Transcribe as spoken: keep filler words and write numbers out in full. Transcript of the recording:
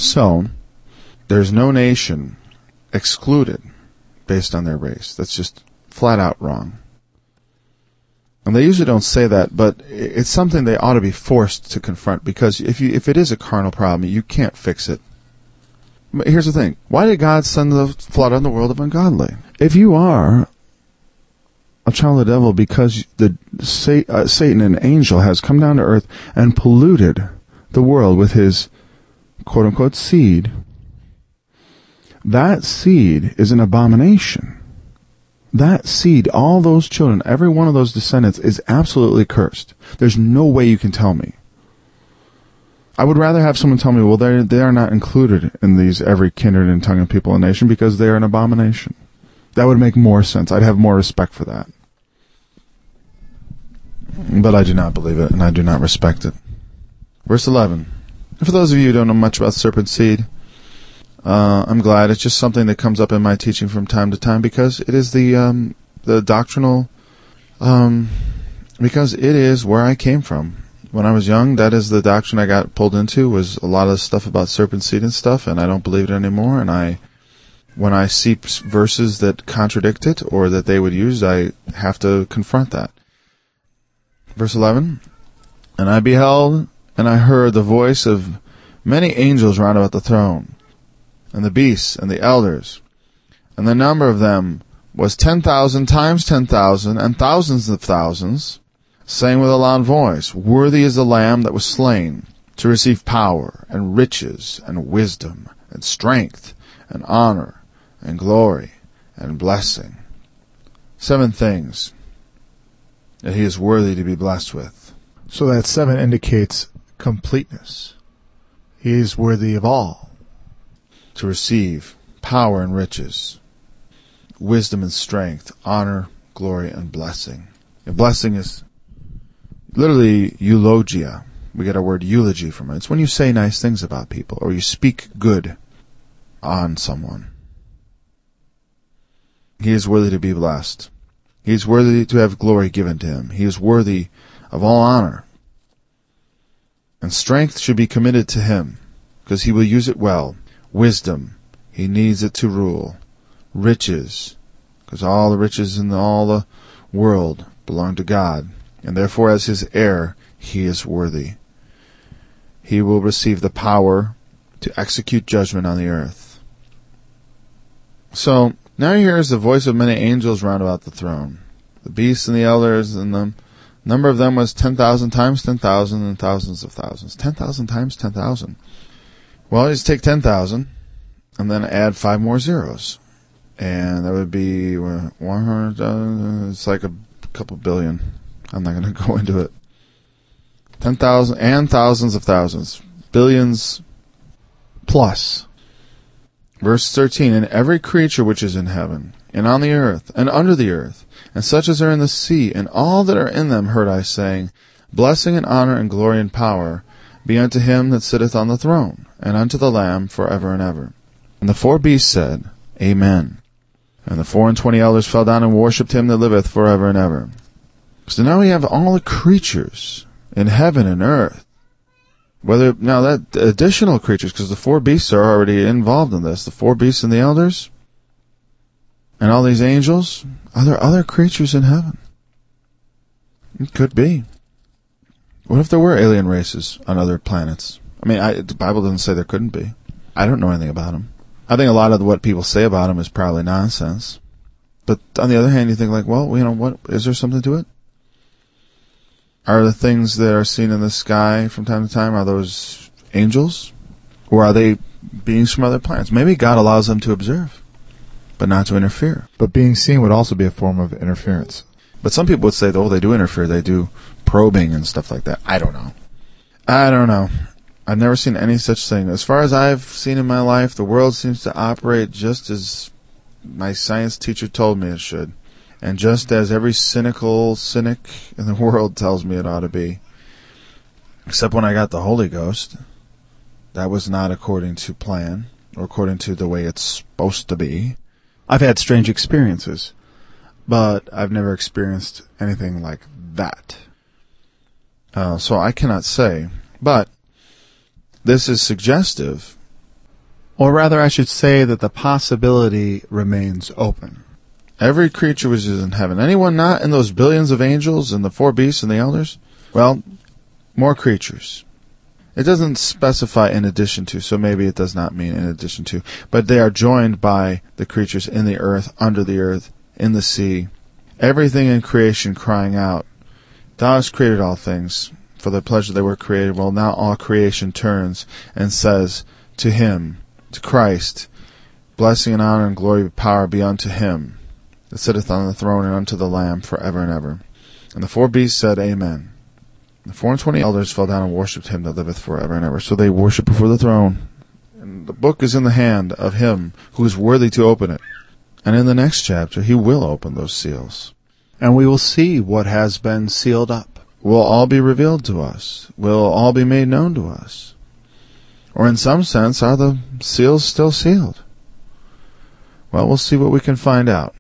So, there's no nation excluded based on their race. That's just flat out wrong. And they usually don't say that, but it's something they ought to be forced to confront, because if you if it is a carnal problem, you can't fix it. But here's the thing. Why did God send the flood on the world of ungodly? If you are a child of the devil because the uh, Satan, an angel, has come down to earth and polluted the world with his quote-unquote seed, that seed is an abomination. That seed, all those children, every one of those descendants is absolutely cursed. There's no way you can tell me. I would rather have someone tell me, well, they they are not included in these every kindred and tongue and people and nation because they are an abomination. That would make more sense. I'd have more respect for that. But I do not believe it, and I do not respect it. Verse eleven. For those of you who don't know much about serpent seed, uh, I'm glad. It's just something that comes up in my teaching from time to time because it is the um, the doctrinal, um, because it is where I came from. When I was young, that is the doctrine I got pulled into, was a lot of stuff about serpent seed and stuff, and I don't believe it anymore. And I, when I see verses that contradict it or that they would use, I have to confront that. Verse eleven, and I beheld, and I heard the voice of many angels round about the throne, and the beasts, and the elders, and the number of them was ten thousand times ten thousand, and thousands of thousands, saying with a loud voice, Worthy is the Lamb that was slain, to receive power, and riches, and wisdom, and strength, and honor, and glory, and blessing. Seven things that he is worthy to be blessed with. So that seven indicates completeness. He is worthy of all. To receive power and riches, wisdom and strength, honor, glory, and blessing. A blessing is literally eulogia. We get our word eulogy from it. It's when you say nice things about people or you speak good on someone. He is worthy to be blessed. He is worthy to have glory given to him. He is worthy of all honor. And strength should be committed to him because he will use it well. Wisdom, he needs it to rule. Riches, because all the riches in all the world belong to God. And therefore, as his heir, he is worthy. He will receive the power to execute judgment on the earth. So, now here is the voice of many angels round about the throne. The beasts and the elders, and the number of them was ten thousand times ten thousand, and thousands of thousands. Ten thousand times ten thousand. Well, just take ten thousand, and then add five more zeros. And that would be one hundred, uh, it's like a couple billion. I'm not going to go into it. ten thousand and thousands of thousands. Billions plus. Verse thirteen, and every creature which is in heaven, and on the earth, and under the earth, and such as are in the sea, and all that are in them heard I saying, Blessing and honor and glory and power be unto him that sitteth on the throne, and unto the Lamb for ever and ever. And the four beasts said, Amen. And the four and twenty elders fell down and worshipped him that liveth for ever and ever. So now we have all the creatures in heaven and earth. Whether now that additional creatures, because the four beasts are already involved in this, the four beasts and the elders, and all these angels, are there other creatures in heaven? It could be. What if there were alien races on other planets? I mean, I, the Bible doesn't say there couldn't be. I don't know anything about them. I think a lot of what people say about them is probably nonsense. But on the other hand, you think like, well, you know, what is there something to it? Are the things that are seen in the sky from time to time, are those angels? Or are they beings from other planets? Maybe God allows them to observe, but not to interfere. But being seen would also be a form of interference. But some people would say, oh, they do interfere. They do probing and stuff like that. I don't know. I don't know. I've never seen any such thing. As far as I've seen in my life, the world seems to operate just as my science teacher told me it should. And just as every cynical cynic in the world tells me it ought to be. Except when I got the Holy Ghost. That was not according to plan, or according to the way it's supposed to be. I've had strange experiences, but I've never experienced anything like that. Uh, so I cannot say. But this is suggestive Or rather, I should say that the possibility remains open. Every creature which is in heaven. Anyone not in those billions of angels and the four beasts and the elders? Well, more creatures. It doesn't specify in addition to, so maybe it does not mean in addition to. But they are joined by the creatures in the earth, under the earth, in the sea. Everything in creation crying out, Thou hast created all things. For the pleasure they were created. Well, now all creation turns and says to Him, to Christ, blessing and honor and glory and power be unto Him that sitteth on the throne and unto the Lamb forever and ever. And the four beasts said, Amen. The four and twenty elders fell down and worshipped Him that liveth forever and ever. So they worship before the throne. And the book is in the hand of Him who is worthy to open it. And in the next chapter, He will open those seals. And we will see what has been sealed up. Will all be revealed to us? Will all be made known to us? Or in some sense, are the seals still sealed? Well, we'll see what we can find out.